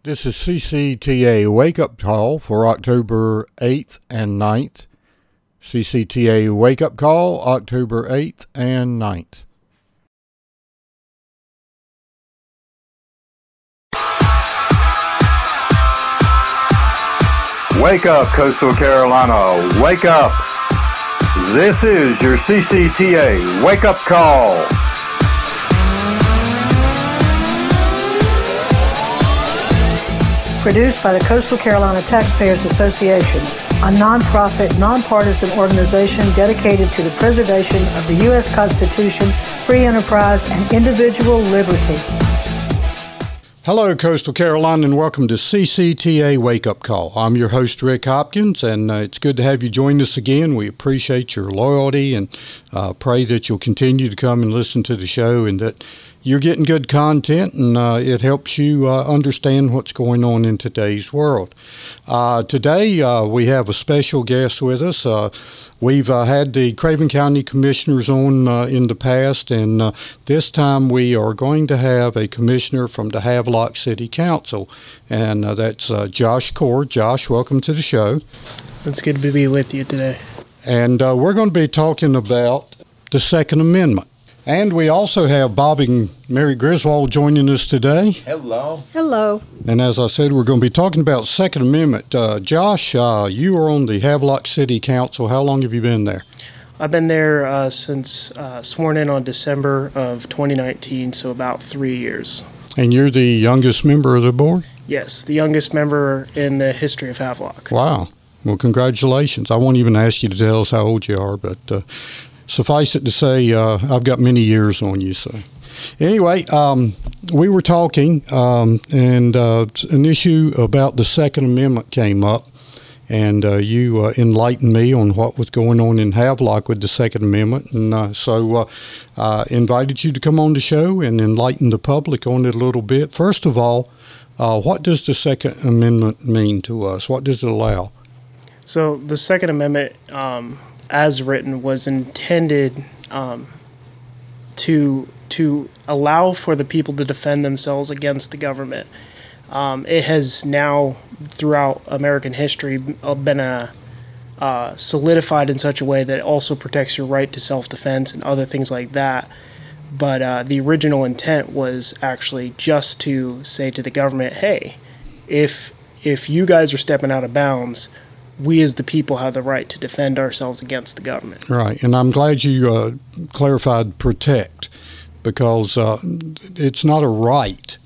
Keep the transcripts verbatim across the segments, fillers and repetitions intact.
This is C C T A Wake Up Call for October eighth and ninth. C C T A Wake Up Call, October eighth and ninth. Wake up, Coastal Carolina. Wake up. This is your C C T A Wake Up Call. Produced by the Coastal Carolina Taxpayers Association, a nonprofit, nonpartisan organization dedicated to the preservation of the U S Constitution, free enterprise, and individual liberty. Hello, Coastal Carolina, and welcome to C C T A Wake Up Call. I'm your host, Rick Hopkins, and uh, it's good to have you join us again. We appreciate your loyalty and uh, pray that you'll continue to come and listen to the show and that you're getting good content, and uh, it helps you uh, understand what's going on in today's world. Uh, today, uh, we have a special guest with us. Uh, we've uh, had the Craven County Commissioners on uh, in the past, and uh, this time we are going to have a commissioner from the Havelock City Council, and uh, that's uh, Josh Cord. Josh, welcome to the show. It's good to be with you today. And uh, we're going to be talking about the Second Amendment. And we also have Bob and Mary Griswold joining us today. Hello. Hello. And as I said, we're going to be talking about Second Amendment. Uh, Josh, uh, you are on the Havelock City Council. How long have you been there? I've been there uh, since uh, sworn in on December of twenty nineteen, so about three years. And you're the youngest member of the board? Yes, the youngest member in the history of Havelock. Wow. Well, congratulations. I won't even ask you to tell us how old you are, but uh, suffice it to say, uh, I've got many years on you. So, anyway, um, we were talking, um, and uh, an issue about the Second Amendment came up, and uh, you uh, enlightened me on what was going on in Havelock with the Second Amendment, and uh, so uh, I invited you to come on the show and enlighten the public on it a little bit. First of all, uh, what does the Second Amendment mean to us? What does it allow? So the Second Amendment, um, as written, was intended um, to to allow for the people to defend themselves against the government. Um, it has now, throughout American history, been a, uh, solidified in such a way that it also protects your right to self-defense and other things like that. But uh, the original intent was actually just to say to the government, hey, if if you guys are stepping out of bounds, we as the people have the right to defend ourselves against the government. Right, and I'm glad you uh, clarified protect, because uh, it's not a right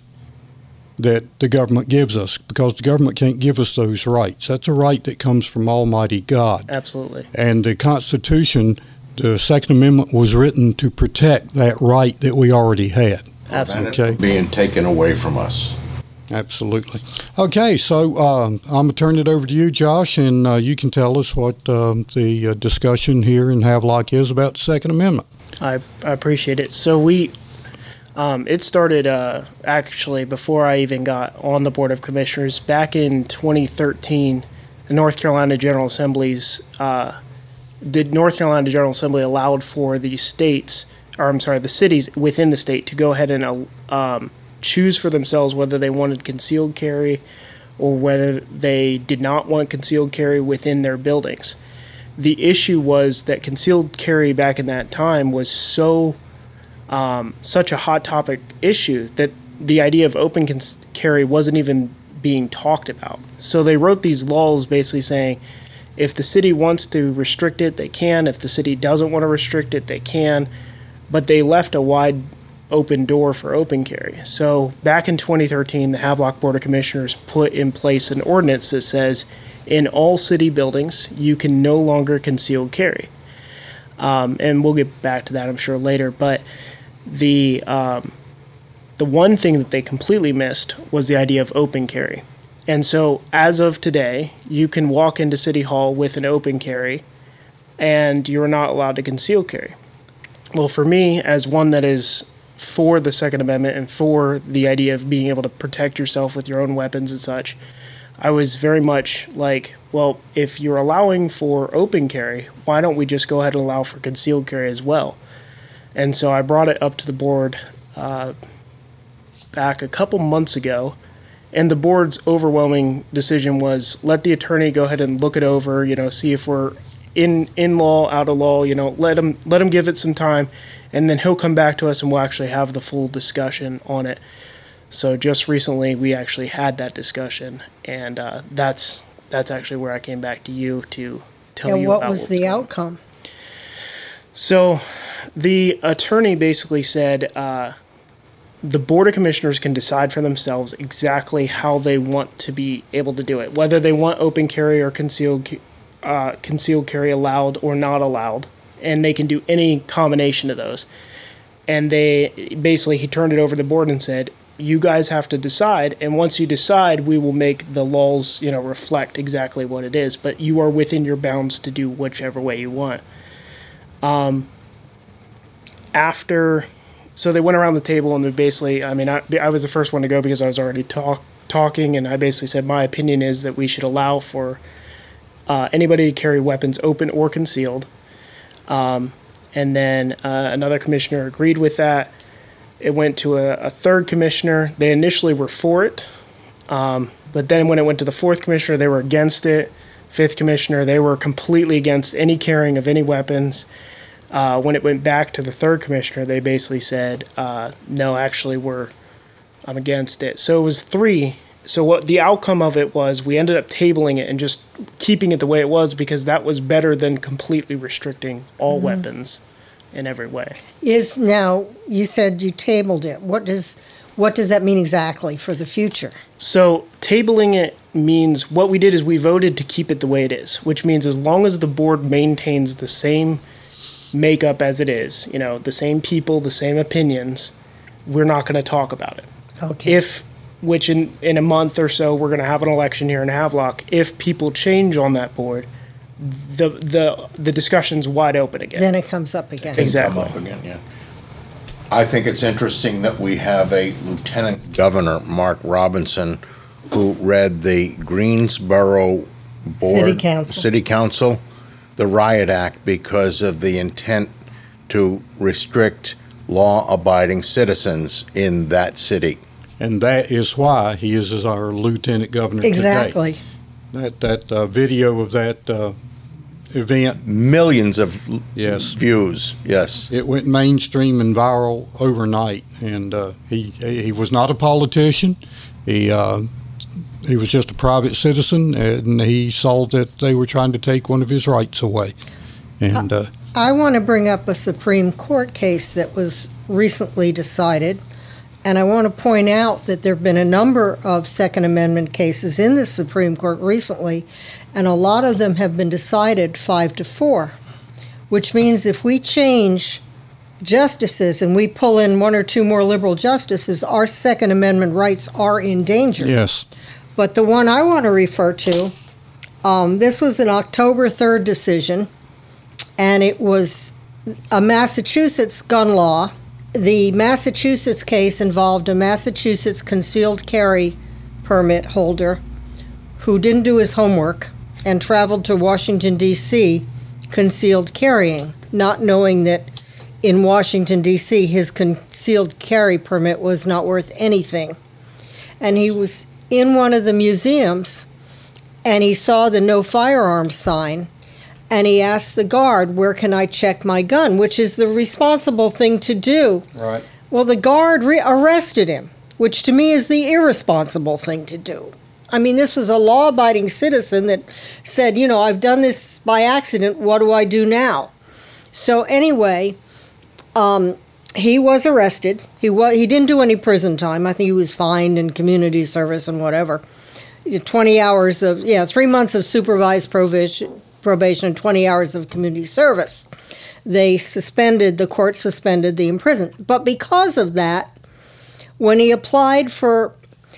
that the government gives us, because the government can't give us those rights. That's a right that comes from Almighty God. Absolutely. And the Constitution, the Second Amendment, was written to protect that right that we already had. Absolutely. Okay. Being taken away from us. Absolutely. Okay, so um, I'm going to turn it over to you, Josh, and uh, you can tell us what um, the uh, discussion here in Havelock is about the Second Amendment. I, I appreciate it. So we, um, it started uh, actually before I even got on the Board of Commissioners. Back in twenty thirteen, the North Carolina General Assembly's, uh, the North Carolina General Assembly allowed for the states, or I'm sorry, the cities within the state to go ahead and uh, um, choose for themselves whether they wanted concealed carry or whether they did not want concealed carry within their buildings. The issue was that concealed carry back in that time was so um, such a hot topic issue that the idea of open cons- carry wasn't even being talked about. So they wrote these laws basically saying if the city wants to restrict it, they can. If the city doesn't want to restrict it, they can. But they left a wide open door for open carry. So back in twenty thirteen, the Havelock Board of Commissioners put in place an ordinance that says in all city buildings, you can no longer conceal carry. Um, and we'll get back to that, I'm sure, later. But the um, the one thing that they completely missed was the idea of open carry. And so as of today, you can walk into City Hall with an open carry, and you're not allowed to conceal carry. Well, for me, as one that is for the Second Amendment and for the idea of being able to protect yourself with your own weapons and such, I was very much like, well, if you're allowing for open carry, why don't we just go ahead and allow for concealed carry as well? And so I brought it up to the board uh, back a couple months ago, And the board's overwhelming decision was let the attorney go ahead and look it over, you know, see if we're in in law, out of law, you know, let him let him give it some time, and then he'll come back to us and we'll actually have the full discussion on it. So just recently we actually had that discussion, and uh, that's that's actually where I came back to you to tell and you what about was what's the going on. outcome? So the attorney basically said uh, the Board of Commissioners can decide for themselves exactly how they want to be able to do it, whether they want open carry or concealed uh, concealed carry allowed or not allowed, and they can do any combination of those. And they basically, he turned it over to the board and said, you guys have to decide, and once you decide, we will make the laws, you know, reflect exactly what it is, but you are within your bounds to do whichever way you want. Um, after, so they went around the table and they basically, I mean, I, I was the first one to go because I was already talk, talking, and I basically said my opinion is that we should allow for uh, anybody to carry weapons open or concealed. Um, and then uh, another commissioner agreed with that. It went to a, a third commissioner. They initially were for it, um, but then when it went to the fourth commissioner, they were against it. Fifth commissioner, they were completely against any carrying of any weapons. Uh, when it went back to the third commissioner, they basically said, uh, no, actually, we're I'm against it. So it was three. So what the outcome of it was, we ended up tabling it and just keeping it the way it was because that was better than completely restricting all mm-hmm. weapons in every way. Is now, you said you tabled it. What does what does that mean exactly for the future? So tabling it means what we did is we voted to keep it the way it is, which means as long as the board maintains the same makeup as it is, you know, the same people, the same opinions, we're not going to talk about it. Okay. If, which in, in a month or so, we're going to have an election here in Havelock. If people change on that board, the the the discussion's wide open again. Then it comes up again. Exactly. Come up again, yeah. I think it's interesting that we have a Lieutenant Governor, Mark Robinson, who read the Greensboro Board, City Council. City Council, the Riot Act, because of the intent to restrict law-abiding citizens in that city. And that is why he is our Lieutenant Governor exactly. today. That that uh, video of that uh, event, millions of yes views. Yes, it went mainstream and viral overnight. And uh, he he was not a politician. He uh, he was just a private citizen, and he saw that they were trying to take one of his rights away. And uh, I want to bring up a Supreme Court case that was recently decided. And I want to point out that there have been a number of Second Amendment cases in the Supreme Court recently, and a lot of them have been decided five to four, which means if we change justices and we pull in one or two more liberal justices, our Second Amendment rights are in danger. yes, But the one I want to refer to, um, this was an October third decision, and it was a Massachusetts gun law. The Massachusetts case involved a Massachusetts concealed carry permit holder who didn't do his homework and traveled to Washington, D C concealed carrying, not knowing that in Washington, D C his concealed carry permit was not worth anything. And he was in one of the museums and he saw the no firearms sign. And he asked the guard, where can I check my gun, which is the responsible thing to do. right. Well, the guard re- arrested him, which to me is the irresponsible thing to do. I mean, this was a law-abiding citizen that said, you know, I've done this by accident. What do I do now? So anyway, um, he was arrested. He was, he didn't do any prison time. I think he was fined in community service and whatever. twenty hours of, yeah, three months of supervised probation. probation and twenty hours of community service. They suspended, the court suspended the imprisonment. But because of that, when he applied for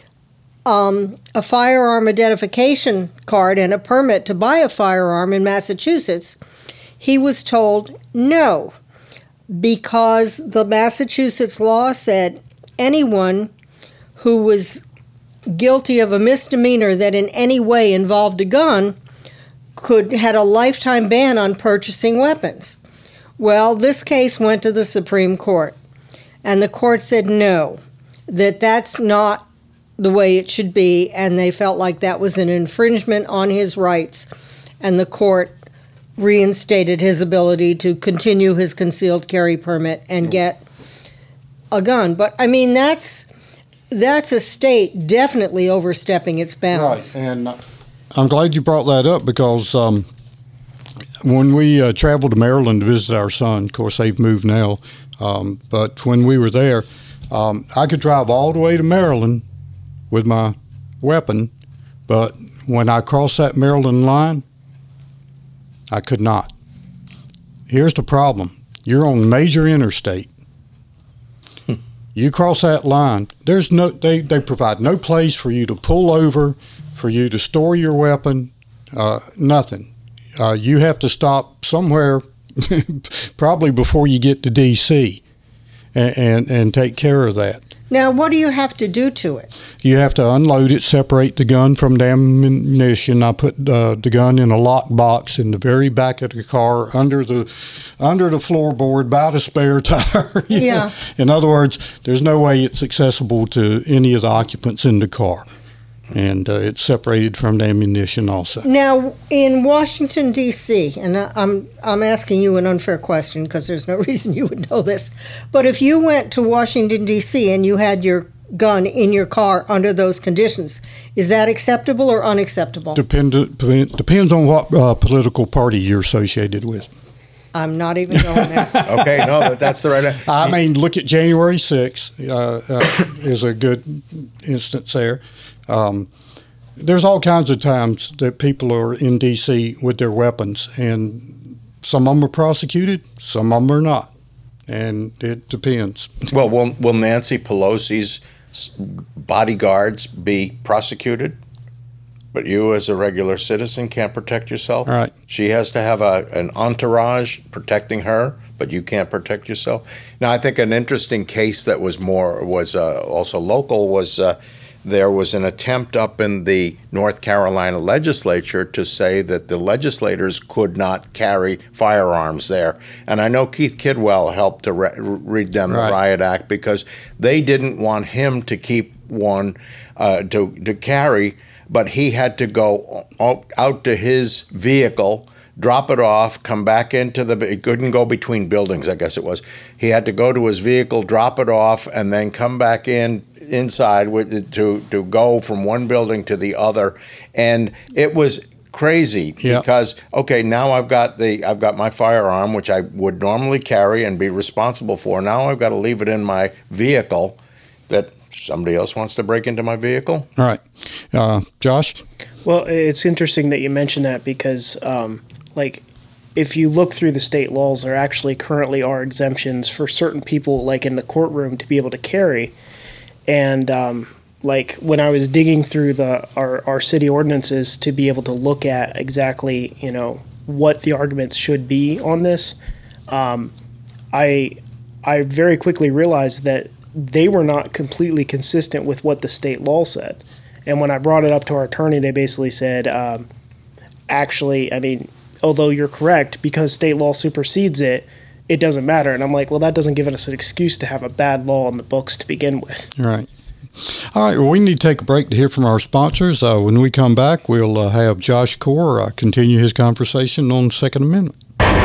um, a firearm identification card and a permit to buy a firearm in Massachusetts, he was told no, because the Massachusetts law said anyone who was guilty of a misdemeanor that in any way involved a gun could had a lifetime ban on purchasing weapons. Well, this case went to the Supreme Court, and the court said no, that that's not the way it should be, and they felt like that was an infringement on his rights, and the court reinstated his ability to continue his concealed carry permit and get a gun. But, I mean, that's that's a state definitely overstepping its bounds. Right, and I'm glad you brought that up because um, when we uh, traveled to Maryland to visit our son, of course, they've moved now, um, but when we were there, um, I could drive all the way to Maryland with my weapon, but when I crossed that Maryland line, I could not. Here's the problem. You're on major interstate. You cross that line, there's no they, they provide no place for you to pull over, for you to store your weapon, uh, nothing. Uh, you have to stop somewhere probably before you get to D C and, and, and take care of that. Now, what do you have to do to it? You have to unload it, separate the gun from the ammunition. I put uh, the gun in a lock box in the very back of the car, under the under the floorboard, by the spare tire. Yeah. know? In other words, there's no way it's accessible to any of the occupants in the car. And uh, it's separated from the ammunition also. Now, in Washington, D C, and I- I'm I'm asking you an unfair question because there's no reason you would know this, but if you went to Washington, D C and you had your gun in your car under those conditions, is that acceptable or unacceptable? Depend, depends on what uh, political party you're associated with. I'm not even going there. Okay, no, that- that's the right. I mean, look at January sixth uh, uh, is a good instance there. Um, there's all kinds of times that people are in D C with their weapons, and some of them are prosecuted, some of them are not, and it depends. Well, will, will Nancy Pelosi's bodyguards be prosecuted? But you, as a regular citizen, can't protect yourself? All right. She has to have a, an entourage protecting her, but you can't protect yourself? Now, I think an interesting case that was more, was uh, also local was uh, there was an attempt up in the North Carolina legislature to say that the legislators could not carry firearms there. And I know Keith Kidwell helped to re- read them Right. the Riot Act because they didn't want him to keep one uh, to, to carry, but he had to go out to his vehicle, drop it off, come back into the, he couldn't go between buildings, I guess it was. He had to go to his vehicle, drop it off, and then come back in inside with it to, to go from one building to the other. And it was crazy Yeah. because, okay, now I've got the, I've got my firearm, which I would normally carry and be responsible for. Now I've got to leave it in my vehicle that somebody else wants to break into my vehicle. All right. Uh, Josh? Well, it's interesting that you mention that because, um, like, if you look through the state laws, there actually currently are exemptions for certain people, like in the courtroom, to be able to carry. And, um, like, when I was digging through the our, our city ordinances to be able to look at exactly, you know, what the arguments should be on this, um, I I very quickly realized that they were not completely consistent with what the state law said. And when I brought it up to our attorney, they basically said, um, actually, I mean, although you're correct, because state law supersedes it, it doesn't matter. And I'm like, well, that doesn't give us an excuse to have a bad law on the books to begin with. All right. All right, well, we need to take a break to hear from our sponsors. Uh, when we come back, we'll uh, have Josh Core uh, continue his conversation on the Second Amendment.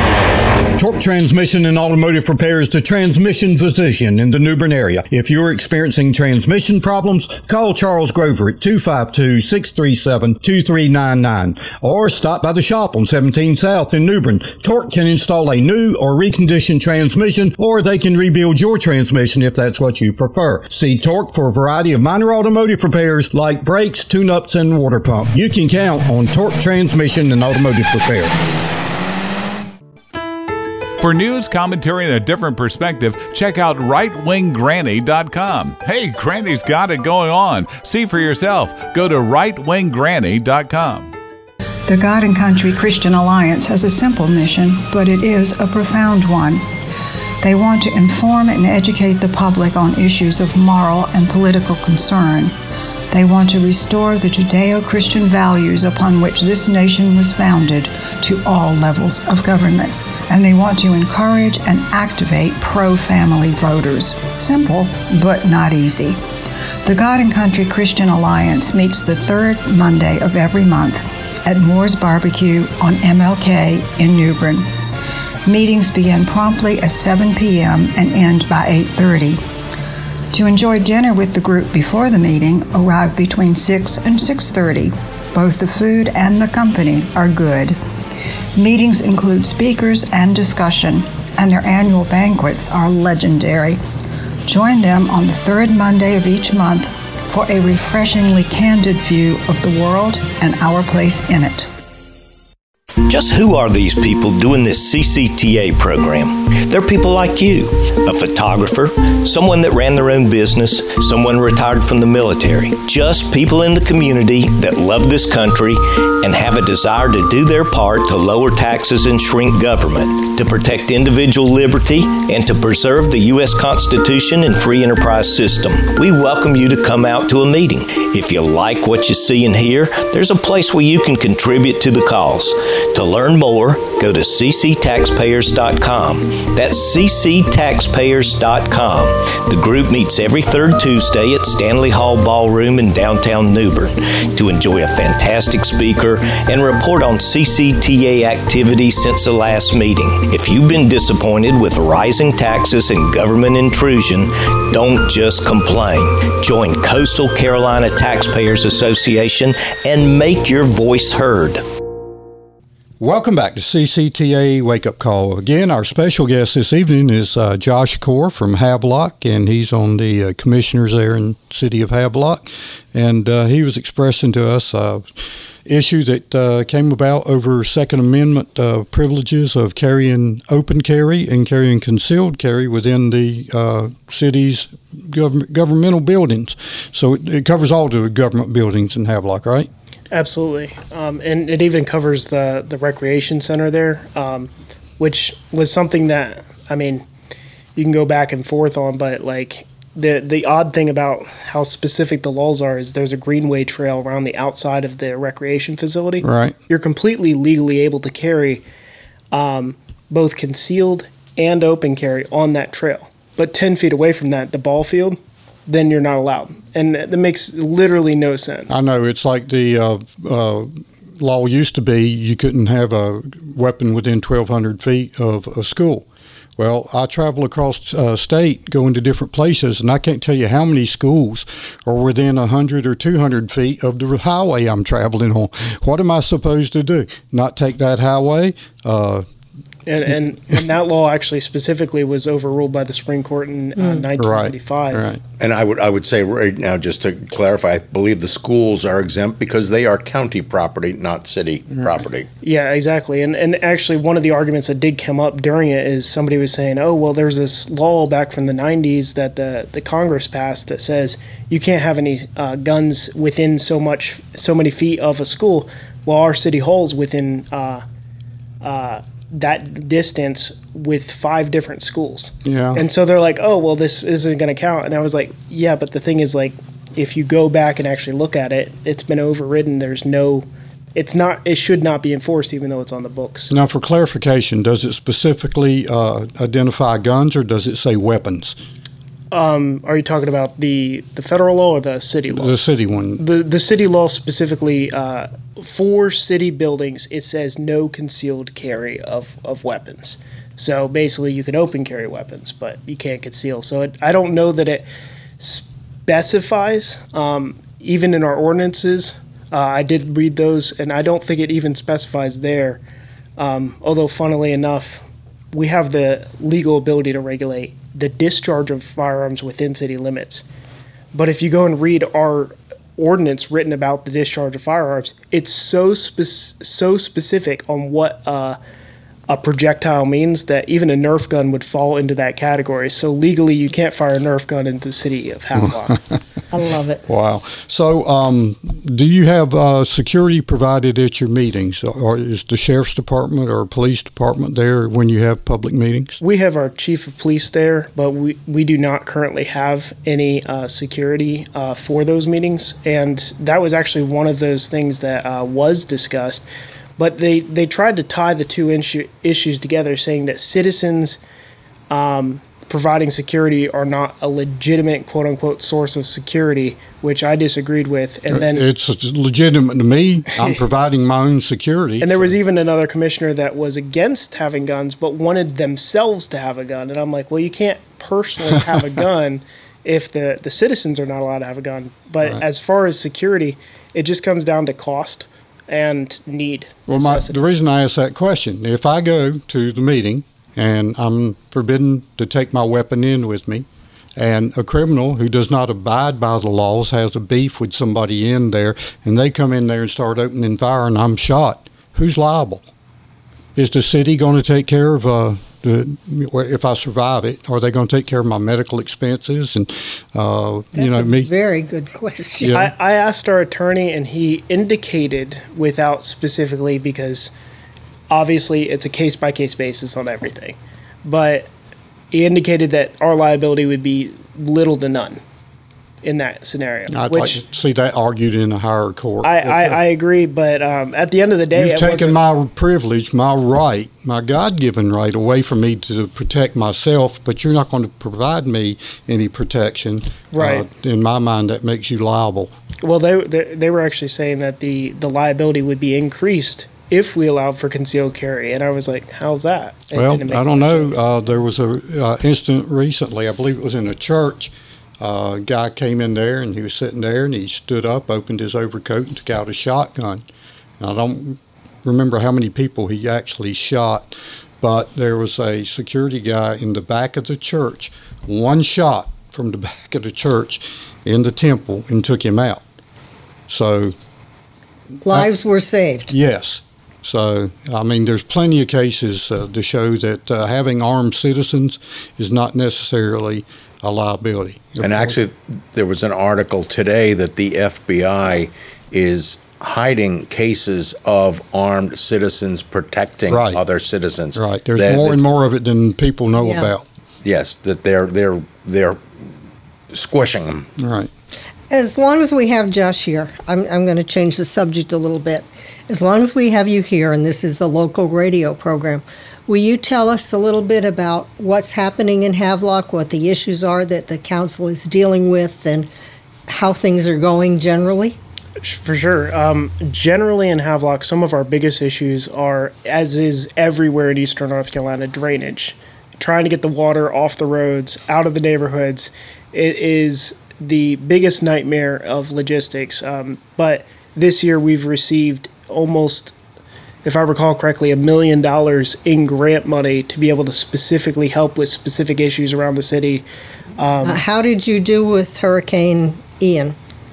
Torque Transmission and Automotive Repair is the transmission physician in the New Bern area. If you're experiencing transmission problems, call Charles Grover at two five two, six three seven, two three nine nine or stop by the shop on seventeen South in New Bern. Torque can install a new or reconditioned transmission, or they can rebuild your transmission if that's what you prefer. See Torque for a variety of minor automotive repairs like brakes, tune-ups, and water pump. You can count on Torque Transmission and Automotive Repair. For news, commentary, and a different perspective, check out right wing granny dot com. Hey, Granny's got it going on. See for yourself. Go to right wing granny dot com. The God and Country Christian Alliance has a simple mission, but it is a profound one. They want to inform and educate the public on issues of moral and political concern. They want to restore the Judeo-Christian values upon which this nation was founded to all levels of government. And they want to encourage and activate pro-family voters. Simple, but not easy. The God and Country Christian Alliance meets the third Monday of every month at Moore's Barbecue on M L K in New Bern. Meetings begin promptly at seven p.m. and end by eight thirty. To enjoy dinner with the group before the meeting, arrive between six and six thirty. Both the food and the company are good. Meetings include speakers and discussion, and their annual banquets are legendary. Join them on the third Monday of each month for a refreshingly candid view of the world and our place in it. Just who are these people doing this C C T A program? They're people like you, a photographer, someone that ran their own business, someone retired from the military. Just people in the community that love this country and have a desire to do their part to lower taxes and shrink government, to protect individual liberty, and to preserve the U S Constitution and free enterprise system. We welcome you to come out to a meeting. If you like what you see and hear, there's a place where you can contribute to the cause. To learn more, go to c c taxpayers dot com. That's c c taxpayers dot com. The group meets every third Tuesday at Stanley Hall Ballroom in downtown New Bern to enjoy a fantastic speaker and report on C C T A activities since the last meeting. If you've been disappointed with rising taxes and government intrusion, don't just complain. Join Coastal Carolina Taxpayers Association and make your voice heard. Welcome back to C C T A Wake Up Call. Again, our special guest this evening is uh, Josh Core from Havelock, and he's on the uh, commissioners there in the city of Havelock. And uh, he was expressing to us an issue that uh, came about over Second Amendment uh, privileges of carrying open carry and carrying concealed carry within the uh, city's gov- governmental buildings. So it, it covers all the government buildings in Havelock, right? Absolutely. Um, and it even covers the, the recreation center there, um, which was something that, I mean, you can go back and forth on, but like the the odd thing about how specific the laws are is there's a greenway trail around the outside of the recreation facility. Right. You're completely legally able to carry um, both concealed and open carry on that trail. But ten feet away from that, the ball field, then you're not allowed. And that makes literally no sense. I know. It's like the uh, uh, law used to be you couldn't have a weapon within twelve hundred feet of a school. Well, I travel across uh, state going to different places, and I can't tell you how many schools are within one hundred or two hundred feet of the highway I'm traveling on. What am I supposed to do? Not take that highway? Uh, And, and and that law actually specifically was overruled by the Supreme Court in uh, nineteen ninety-five. Right, right. And I would I would say right now, just to clarify, I believe the schools are exempt because they are county property, not city right. property. Yeah, exactly. And and actually, one of the arguments that did come up during it is somebody was saying, oh, well, there's this law back from the nineties that the, the Congress passed that says you can't have any uh, guns within so much so many feet of a school. Well, our city hall's within uh, uh, that distance with five different schools. Yeah. And so they're like, oh, well, this isn't going to count. And I was like, yeah, but the thing is, like, if you go back and actually look at it, it's been overridden. There's no, it's not, it should not be enforced even though it's on the books. Now, for clarification, does it specifically uh, identify guns or does it say weapons? Um, are you talking about the, the federal law or the city law? The city one. The the city law specifically, uh, for city buildings, it says no concealed carry of, of weapons. So basically, you can open carry weapons, but you can't conceal. So it, I don't know that it specifies, um, even in our ordinances. Uh, I did read those, and I don't think it even specifies there. Um, although, funnily enough, we have the legal ability to regulate the discharge of firearms within city limits. But if you go and read our ordinance written about the discharge of firearms, it's so spe- so specific on what uh, a projectile means that even a Nerf gun would fall into that category. So legally, you can't fire a Nerf gun into the city of Havelock. I love it. Wow. So um, do you have uh, security provided at your meetings? Or is the sheriff's department or police department there when you have public meetings? We have our chief of police there, but we, we do not currently have any uh, security uh, for those meetings. And that was actually one of those things that uh, was discussed. But they, they tried to tie the two issue, issues together, saying that citizens um, providing security are not a legitimate quote unquote source of security, which I disagreed with. And then it's legitimate to me. I'm providing my own security. And there was even another commissioner that was against having guns, but wanted themselves to have a gun. And I'm like, well, you can't personally have a gun if the, the citizens are not allowed to have a gun. But right. as far as security, it just comes down to cost and need. Well, my, the reason I asked that question, if I go to the meeting and I'm forbidden to take my weapon in with me, and a criminal who does not abide by the laws has a beef with somebody in there, and they come in there and start opening fire and I'm shot, who's liable? Is the city going to take care of, uh, the, if I survive it, are they going to take care of my medical expenses? And, uh, That's you know, a me. very good question. Yeah. I, I asked our attorney, and he indicated without specifically, because obviously it's a case-by-case basis on everything, but he indicated that our liability would be little to none in that scenario. I'd which like to see that argued in a higher court. I, I, I agree, but um, at the end of the day, You've it taken wasn't- my privilege, my right, my God-given right away from me to protect myself, but you're not going to provide me any protection. Right. Uh, in my mind, that makes you liable. Well, they, they they were actually saying that the, the liability would be increased if we allowed for concealed carry, and I was like, "How's that?" It Well, didn't make I don't much know. sense. Uh, there was a uh, incident recently. I believe it was in a church. Uh, a guy came in there, and he was sitting there, and he stood up, opened his overcoat, and took out a shotgun. Now, I don't remember how many people he actually shot, but there was a security guy in the back of the church, one shot from the back of the church in the temple, and took him out. So, Lives were saved. yes. So, I mean, there's plenty of cases uh, to show that uh, having armed citizens is not necessarily a liability. And actually, there was an article today that the F B I is hiding cases of armed citizens protecting Right. other citizens. Right. There's That- more that- and more of it than people know Yeah. about. Yes, that they're they're they're squishing them. Right. As long as we have Josh here, I'm, I'm going to change the subject a little bit. As long as we have you here, and this is a local radio program, will you tell us a little bit about what's happening in Havelock, what the issues are that the council is dealing with, and how things are going generally? For sure. Um, generally in Havelock, some of our biggest issues are, as is everywhere in eastern North Carolina, drainage. Trying to get the water off the roads, out of the neighborhoods. It is the biggest nightmare of logistics. Um, but this year we've received almost, if I recall correctly, a million dollars in grant money to be able to specifically help with specific issues around the city. Um, Uh, how did you do with Hurricane Ian?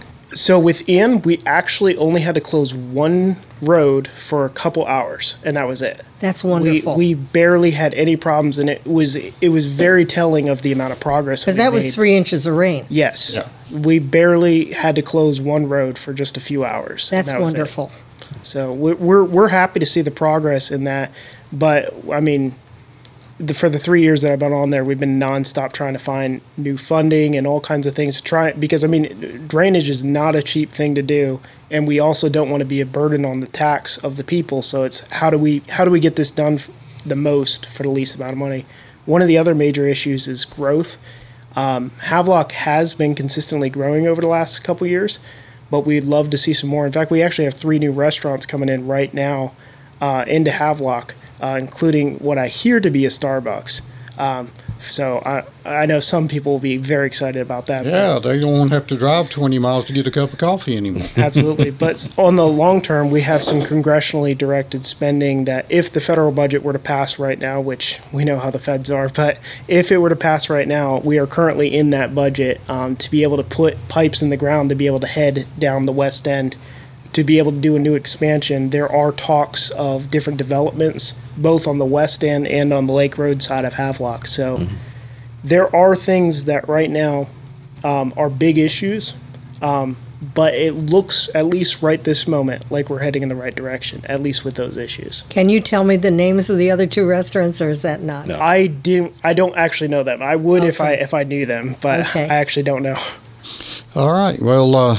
So with Ian, we actually only had to close one road for a couple hours, and that was it. That's wonderful. We, we barely had any problems, and it was it was very telling of the amount of progress. Because we that was made. three inches of rain. Yes, we barely had to close one road for just a few hours. and That's that was it. wonderful. So we're, we're we're happy to see the progress in that, but I mean, the, for the three years that I've been on there, we've been nonstop trying to find new funding and all kinds of things to try, because I mean, drainage is not a cheap thing to do, and we also don't want to be a burden on the tax of the people. So it's how do we how do we get this done f- the most for the least amount of money? One of the other major issues is growth. Um, Havelock has been consistently growing over the last couple years, but we'd love to see some more. In fact, we actually have three new restaurants coming in right now uh, into Havelock, uh, including what I hear to be a Starbucks. Um, so I I know some people will be very excited about that. Yeah, they don't have to drive twenty miles to get a cup of coffee anymore. Absolutely. But on the long term, we have some congressionally directed spending that if the federal budget were to pass right now, which we know how the feds are, but if it were to pass right now, we are currently in that budget um, to be able to put pipes in the ground to be able to head down the west end, to be able to do a new expansion. There are talks of different developments, both on the west end and on the Lake Road side of Havelock. So mm-hmm. there are things that right now um, are big issues, um, but it looks, at least right this moment, like we're heading in the right direction, at least with those issues. Can you tell me the names of the other two restaurants, or is that not? No. I didn't. I don't actually know them. I would if I Okay. if I knew them, but Okay. I actually don't know. All right. Well, uh,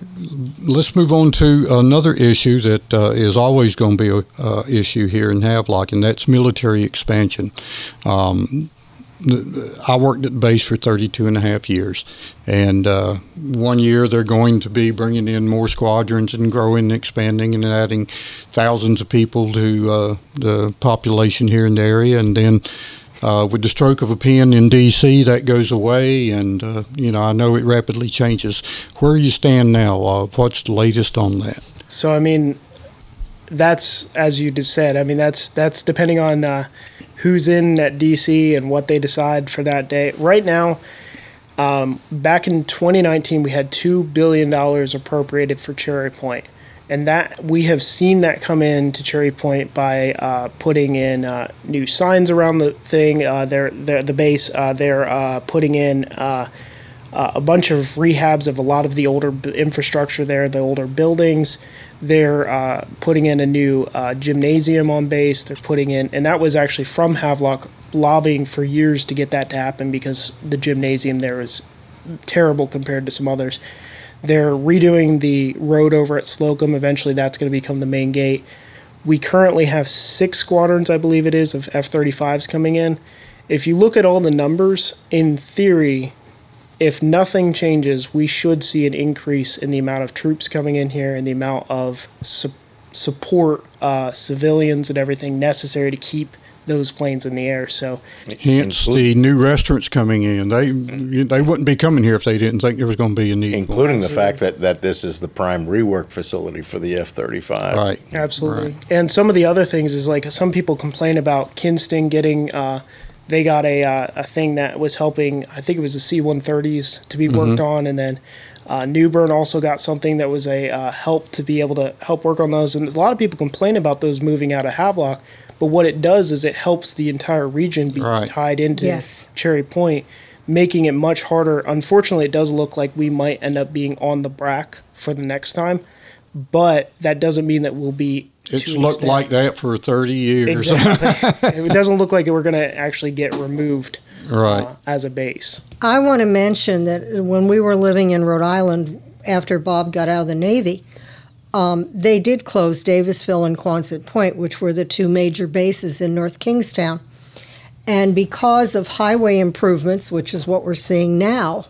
let's move on to another issue that uh, is always going to be an uh, issue here in Havelock, and that's military expansion. Um, I worked at the base for thirty-two and a half years, and uh, one year they're going to be bringing in more squadrons and growing and expanding and adding thousands of people to uh, the population here in the area, and then uh, with the stroke of a pen in D C that goes away, and uh, you know I know it rapidly changes. Where you stand now? Uh, what's the latest on that? So I mean, that's as you just said. I mean that's that's depending on. Uh, who's in at D C and what they decide for that day. Right now, um, back in twenty nineteen, we had two billion dollars appropriated for Cherry Point. And that we have seen that come in to Cherry Point by uh, putting in uh, new signs around the thing, uh, they're, they're, the base. Uh, they're uh, putting in uh, uh, a bunch of rehabs of a lot of the older b- infrastructure there, the older buildings. They're uh, putting in a new uh, gymnasium on base. They're putting in, and that was actually from Havelock, lobbying for years to get that to happen because the gymnasium there is terrible compared to some others. They're redoing the road over at Slocum. Eventually that's going to become the main gate. We currently have six squadrons, I believe it is, of F thirty-fives coming in. If you look at all the numbers, in theory, if nothing changes, we should see an increase in the amount of troops coming in here and the amount of su- support uh, civilians and everything necessary to keep those planes in the air. So, hence the new restaurants coming in. They they wouldn't be coming here if they didn't think there was going to be a need. Including the fact that, that this is the prime rework facility for the F thirty-five. Right. Absolutely. Right. And some of the other things is like some people complain about Kinston getting. Uh, They got a uh, a thing that was helping, I think it was the C one thirties to be worked mm-hmm. on, and then uh, New Bern also got something that was a uh, help to be able to help work on those. And a lot of people complain about those moving out of Havelock, but what it does is it helps the entire region be right. tied into yes. Cherry Point, making it much harder. Unfortunately, it does look like we might end up being on the B R A C for the next time, but that doesn't mean that we'll be. It's looked like that for thirty years. Exactly. It doesn't look like we're going to actually get removed right. uh, as a base. I want to mention that when we were living in Rhode Island after Bob got out of the Navy, um, they did close Davisville and Quonset Point, which were the two major bases in North Kingstown. And because of highway improvements, which is what we're seeing now,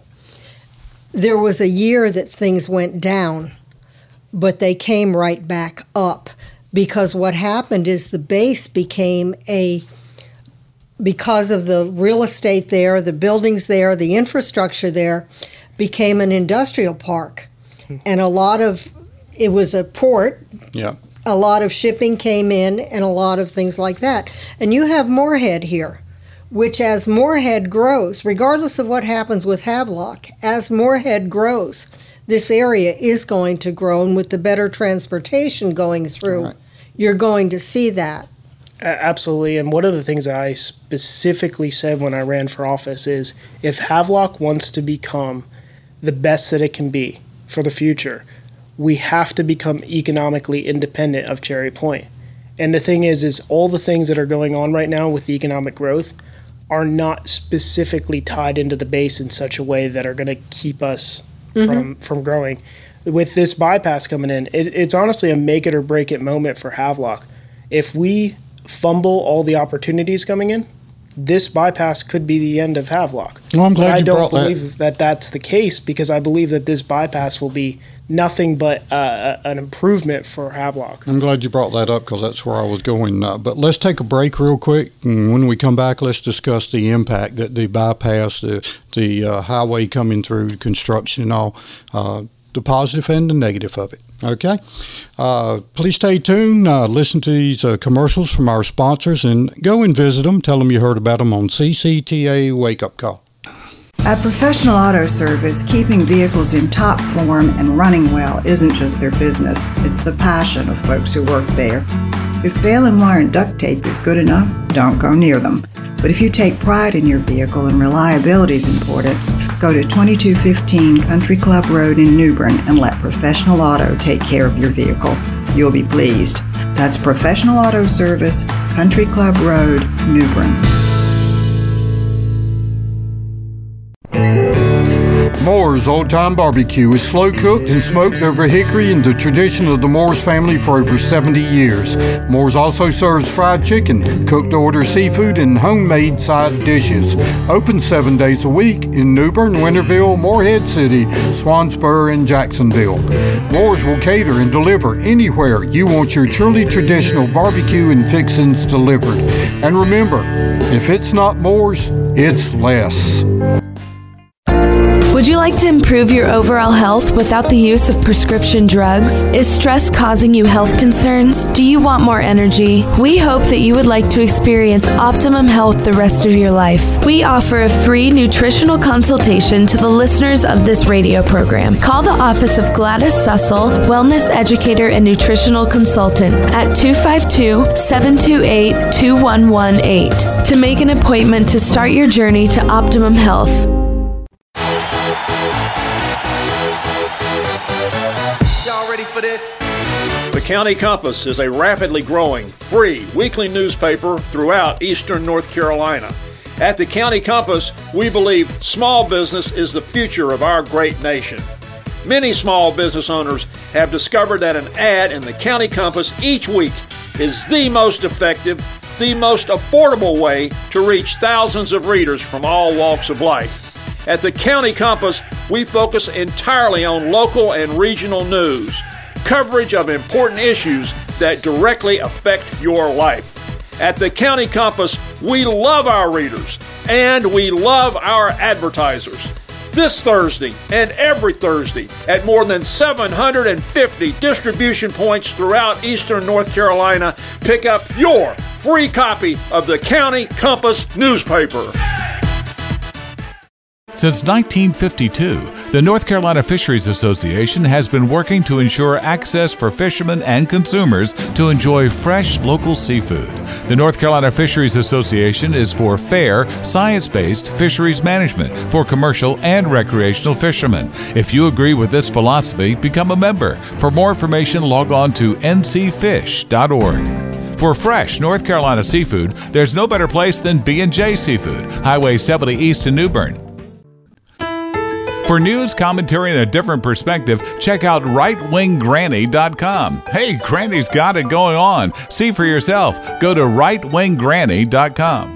there was a year that things went down, but they came right back up. Because what happened is the base became a, because of the real estate there, the buildings there, the infrastructure there, became an industrial park. And a lot of, it was a port. Yeah. A lot of shipping came in and a lot of things like that. And you have Moorhead here, which as Moorhead grows, regardless of what happens with Havelock, as Moorhead grows, this area is going to grow, and with the better transportation going through, right. you're going to see that. Absolutely, and one of the things that I specifically said when I ran for office is if Havelock wants to become the best that it can be for the future, we have to become economically independent of Cherry Point. And the thing is, is all the things that are going on right now with the economic growth are not specifically tied into the base in such a way that are going to keep us Mm-hmm. from from growing. With this bypass coming in, it, it's honestly a make it or break it moment for Havelock. If we fumble all the opportunities coming in, this bypass could be the end of Havelock. Well, I'm glad but I you don't brought believe that. that that's the case, because I believe that this bypass will be nothing but uh, an improvement for Havelock. I'm glad you brought that up because that's where I was going. Uh, but let's take a break real quick, and when we come back, let's discuss the impact that the bypass, the, the uh, highway coming through, construction and all, uh, the positive and the negative of it. Okay? Uh, please stay tuned. Uh, listen to these uh, commercials from our sponsors and go and visit them. Tell them you heard about them on C C T A Wake Up Call. At Professional Auto Service, keeping vehicles in top form and running well isn't just their business, it's the passion of folks who work there. If bail and wire and duct tape is good enough, don't go near them. But if you take pride in your vehicle and reliability is important, go to twenty-two fifteen Country Club Road in New Bern and let Professional Auto take care of your vehicle. You'll be pleased. That's Professional Auto Service, Country Club Road, New Bern. Moore's Old Time Barbecue is slow cooked and smoked over hickory in the tradition of the Moore's family for over seventy years. Moore's also serves fried chicken, cooked to order seafood, and homemade side dishes. Open seven days a week in New Bern, Winterville, Morehead City, Swansboro, and Jacksonville. Moore's will cater and deliver anywhere you want your truly traditional barbecue and fixings delivered. And remember, if it's not Moore's, it's less. Would you like to improve your overall health without the use of prescription drugs? Is stress causing you health concerns? Do you want more energy? We hope that you would like to experience optimum health the rest of your life. We offer a free nutritional consultation to the listeners of this radio program. Call the office of Gladys Sussel, Wellness Educator and Nutritional Consultant at two five two, seven two eight, two one one eight to make an appointment to start your journey to optimum health. The County Compass is a rapidly growing, free, weekly newspaper throughout eastern North Carolina. At the County Compass, we believe small business is the future of our great nation. Many small business owners have discovered that an ad in the County Compass each week is the most effective, the most affordable way to reach thousands of readers from all walks of life. At the County Compass, we focus entirely on local and regional news, coverage of important issues that directly affect your life. At the County Compass, we love our readers and we love our advertisers. This Thursday and every Thursday at more than seven hundred fifty distribution points throughout eastern North Carolina, pick up your free copy of the County Compass newspaper. Since nineteen fifty-two, the North Carolina Fisheries Association has been working to ensure access for fishermen and consumers to enjoy fresh local seafood. The North Carolina Fisheries Association is for fair, science-based fisheries management for commercial and recreational fishermen. If you agree with this philosophy, become a member. For more information, log on to n c fish dot org. For fresh North Carolina seafood, there's no better place than B and J Seafood, Highway seventy East in New Bern. For news, commentary, and a different perspective, check out right wing granny dot com. Hey, Granny's got it going on. See for yourself. Go to right wing granny dot com.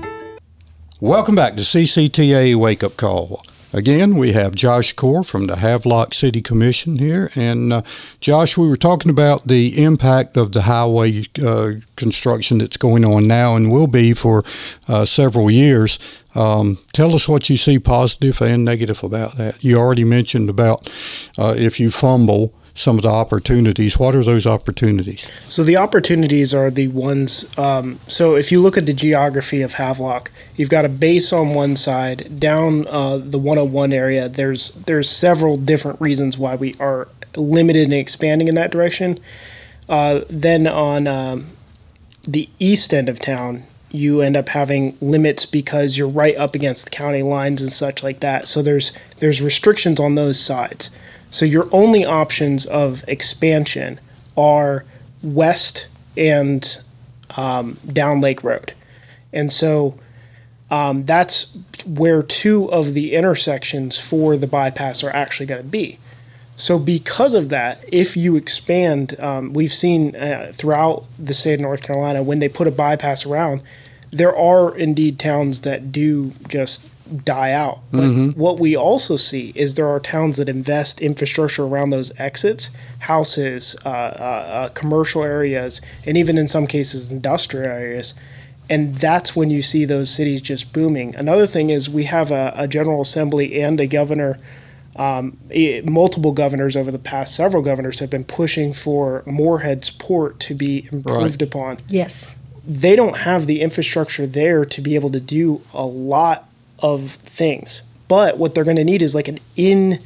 Welcome back to C C T A Wake Up Call. Again, we have Josh Core from the Havelock City Commission here. And uh, Josh, we were talking about the impact of the highway uh, construction that's going on now and will be for uh, several years. Um, tell us what you see positive and negative about that. You already mentioned about uh, if you fumble, some of the opportunities. What are those opportunities? So the opportunities are the ones, um, so if you look at the geography of Havelock, you've got a base on one side, down uh, the one oh one area, there's there's several different reasons why we are limited in expanding in that direction. Uh, then on um, the east end of town, you end up having limits because you're right up against the county lines and such like that. So there's there's restrictions on those sides. So your only options of expansion are west and um, down Lake Road. And so um, that's where two of the intersections for the bypass are actually going to be. So because of that, if you expand, um, we've seen uh, throughout the state of North Carolina, when they put a bypass around, there are indeed towns that do just die out. But mm-hmm. what we also see is there are towns that invest infrastructure around those exits, houses, uh, uh, uh, commercial areas, and even in some cases industrial areas. And that's when you see those cities just booming. Another thing is we have a, a General Assembly and a governor, um, multiple governors over the past several governors have been pushing for Morehead's Port to be improved right. upon. Yes. They don't have the infrastructure there to be able to do a lot of things, but what they're going to need is like an in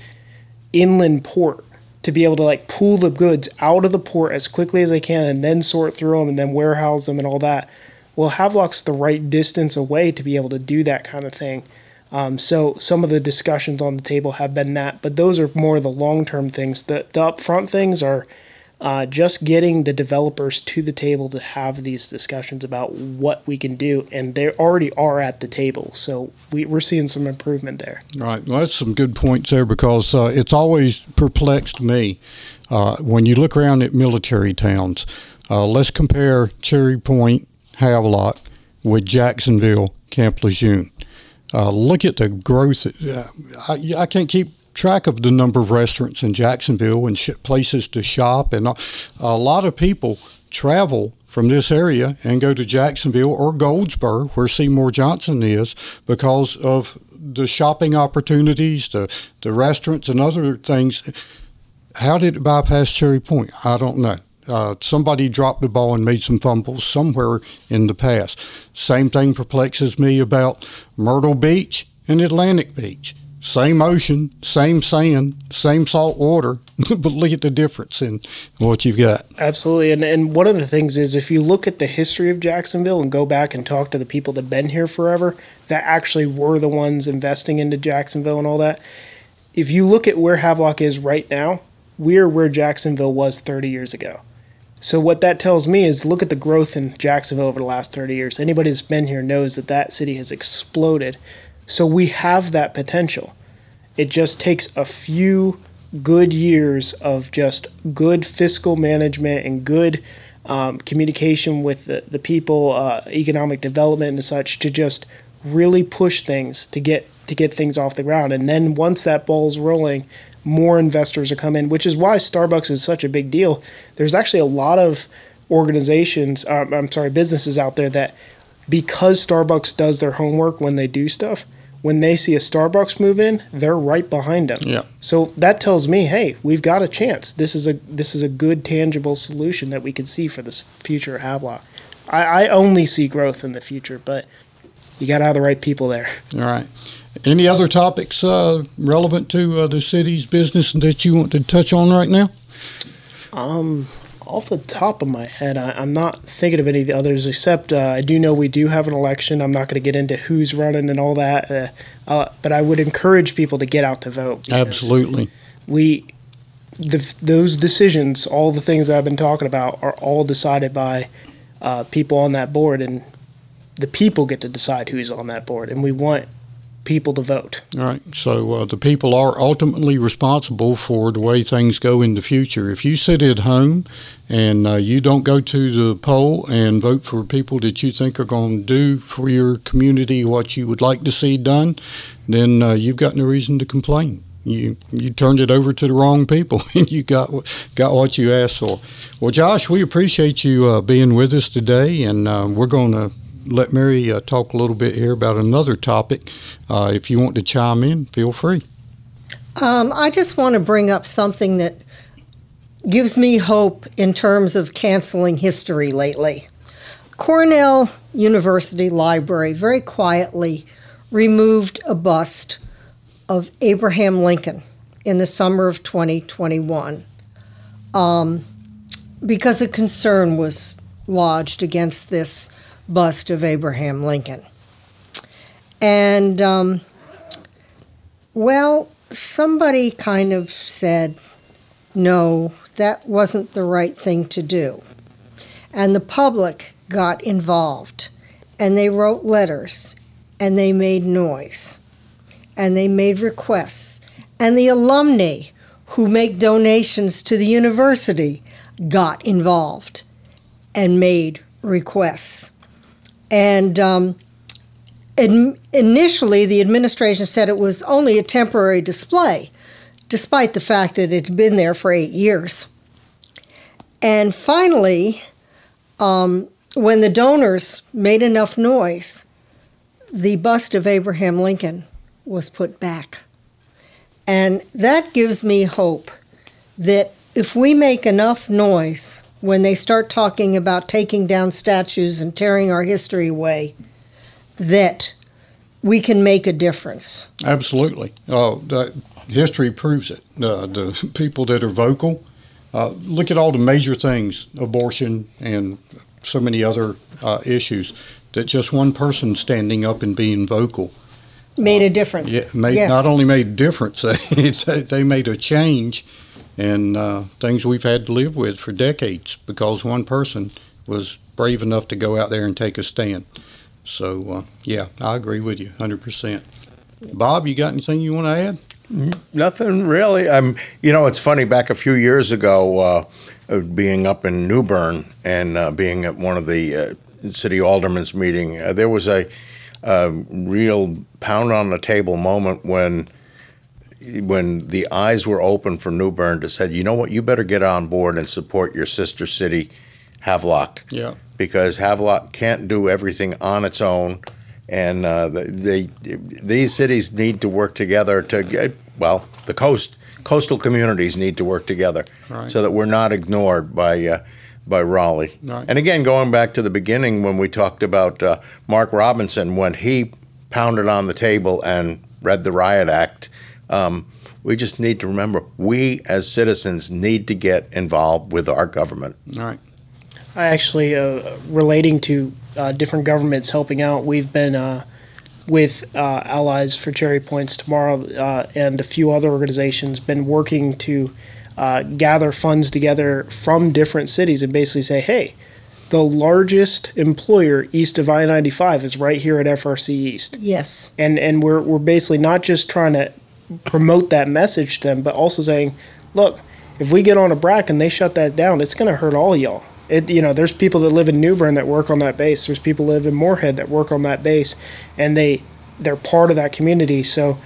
inland port to be able to like pull the goods out of the port as quickly as they can and then sort through them and then warehouse them and all that. Well, Havelock's the right distance away to be able to do that kind of thing. Um, so some of the discussions on the table have been that, but those are more the long-term things. The the upfront things are uh, just getting the developers to the table to have these discussions about what we can do, and they already are at the table. So we, we're seeing some improvement there. Right. Well, that's some good points there, because uh, it's always perplexed me uh, when you look around at military towns. Uh, let's compare Cherry Point, Havelock with Jacksonville, Camp Lejeune. Uh, look at the growth. Uh, I, I can't keep track of the number of restaurants in Jacksonville and sh- places to shop. And a lot of people travel from this area and go to Jacksonville or Goldsboro, where Seymour Johnson is, because of the shopping opportunities, the, the restaurants and other things. How did it bypass Cherry Point? I don't know. Uh, somebody dropped the ball and made some fumbles somewhere in the past. Same thing perplexes me about Myrtle Beach and Atlantic Beach. Same ocean, same sand, same salt water, but look at the difference in what you've got. Absolutely. And and one of the things is, if you look at the history of Jacksonville and go back and talk to the people that have been here forever, that actually were the ones investing into Jacksonville and all that, if you look at where Havelock is right now, we're where Jacksonville was thirty years ago. So what that tells me is, look at the growth in Jacksonville over the last thirty years. Anybody that's been here knows that that city has exploded. So we have that potential. It just takes a few good years of just good fiscal management and good um, communication with the, the people, uh, economic development and such, to just really push things to get to get things off the ground. And then once that ball's rolling, more investors are coming, which is why Starbucks is such a big deal. There's actually a lot of organizations, um, I'm sorry, businesses out there that, because Starbucks does their homework when they do stuff, when they see a Starbucks move in, they're right behind them. Yeah. So that tells me, hey, we've got a chance. This is a this is a good, tangible solution that we can see for this future of Havelock. I, I only see growth in the future, but you got to have the right people there. All right. Any other topics uh, relevant to uh, the city's business that you want to touch on right now? Um, off the top of my head, I, I'm not thinking of any of the others, except uh, I do know we do have an election. I'm not going to get into who's running and all that, uh, uh, but I would encourage people to get out to vote. Absolutely. We, the, those decisions, all the things I've been talking about, are all decided by uh, people on that board, and the people get to decide who's on that board, and we want people to vote. All right. So uh, the people are ultimately responsible for the way things go in the future. If you sit at home and uh, you don't go to the poll and vote for people that you think are going to do for your community what you would like to see done, then uh, you've got no reason to complain. You you turned it over to the wrong people, and you got got what you asked for. Well, Josh, we appreciate you uh, being with us today, and uh, we're going to let Mary uh, talk a little bit here about another topic. Uh, if you want to chime in, feel free. Um, I just want to bring up something that gives me hope in terms of canceling history lately. Cornell University Library very quietly removed a bust of Abraham Lincoln in the summer of twenty twenty-one um, because a concern was lodged against this bust of Abraham Lincoln. And, um, well, somebody kind of said, no, that wasn't the right thing to do. And the public got involved, and they wrote letters, and they made noise, and they made requests. And the alumni who make donations to the university got involved and made requests. And um, in, initially, the administration said it was only a temporary display, despite the fact that it had been there for eight years. And finally, um, when the donors made enough noise, the bust of Abraham Lincoln was put back. And that gives me hope that if we make enough noise when they start talking about taking down statues and tearing our history away, that we can make a difference. Absolutely. Uh, history proves it. Uh, the people that are vocal, uh, look at all the major things, abortion and so many other uh, issues, that just one person standing up and being vocal made a difference. Yeah, made, yes. Not only made a difference, they made a change and uh, things we've had to live with for decades because one person was brave enough to go out there and take a stand. So, uh, yeah, I agree with you one hundred percent. Bob, you got anything you want to add? Nothing really. I'm. You know, it's funny. Back a few years ago, uh, being up in New Bern and uh, being at one of the uh, city aldermen's meeting, uh, there was a, a real pound on the table moment when when the eyes were open for New Bern to say, you know what, you better get on board and support your sister city, Havelock. Yeah. Because Havelock can't do everything on its own. And uh, they, these cities need to work together to get, well, the coast, coastal communities need to work together right. so that we're not ignored by uh, by Raleigh. Right. And again, going back to the beginning when we talked about uh, Mark Robinson, when he pounded on the table and read the Riot Act, um, we just need to remember we as citizens need to get involved with our government. Right. I actually, uh, relating to uh, different governments helping out, we've been uh, with uh, Allies for Cherry Points Tomorrow uh, and a few other organizations been working to uh, gather funds together from different cities and basically say, hey, the largest employer east of I ninety-five is right here at F R C East. Yes. And and we're we're basically not just trying to promote that message to them, but also saying, look, if we get on a B R A C and they shut that down, it's going to hurt all y'all. It, you know, there's people that live in New Bern that work on that base. There's people that live in Moorhead that work on that base, and they they're part of that community. So